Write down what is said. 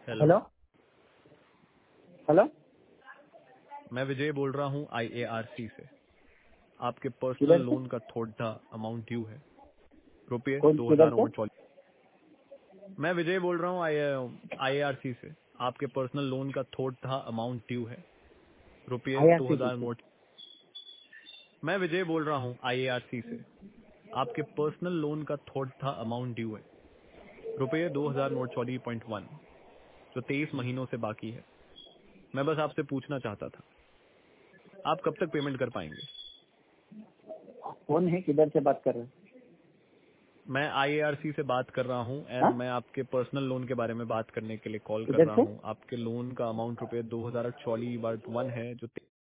Hello. Hello hello. मैं विजय बोल रहा हूँ IARC से। आपके पर्सनल किधर से? लोन का थोड़ा अमाउंट ड्यू है, रुपये कौन किधर से? 2024। मैं विजय बोल रहा हूँ IARC से। आपके पर्सनल लोन का थोड़ा अमाउंट ड्यू है, रुपये IRCTC 2000 से। नोट। मैं विजय बोल रहा हूँ IARC से। आपके पर्सनल लोन का थोड़ा अमाउंट ड्यू है, रुपये 2024.1, जो 23 महीनों से बाकी है। मैं बस आपसे पूछना चाहता था, आप कब तक पेमेंट कर पाएंगे? कौन है? किधर से बात कर रहे हैं? मैं IARC से बात कर रहा हूं एंड हाँ? मैं आपके पर्सनल लोन के बारे में बात करने के लिए कॉल कर किधर रहा से? हूं। आपके लोन का अमाउंट रुपये 2024.1 है, जो